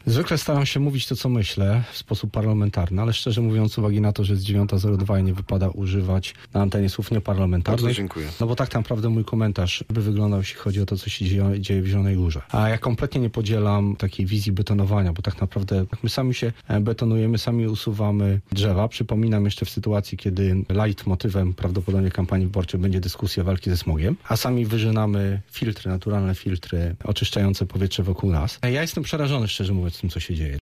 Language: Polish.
Zwykle staram się mówić to, co myślę w sposób parlamentarny, ale szczerze mówiąc, z uwagi na to, że jest 9:02 i nie wypada używać na antenie słów nieparlamentarnych. Bardzo dziękuję. No bo tak naprawdę mój komentarz by wyglądał, jeśli chodzi o to, co się dzieje w Zielonej Górze. A ja kompletnie nie podzielam takiej wizji betonowania, bo tak naprawdę my sami się betonujemy, sami usuwamy drzewa. Przypominam jeszcze w sytuacji, kiedy leitmotywem prawdopodobnie kampanii wyborczej będzie dyskusja walki ze smogiem, a sami wyrzynamy filtry, naturalne filtry oczyszczające powietrze wokół nas. Ja jestem przerażony, szczerze mówiąc, tym, co się dzieje.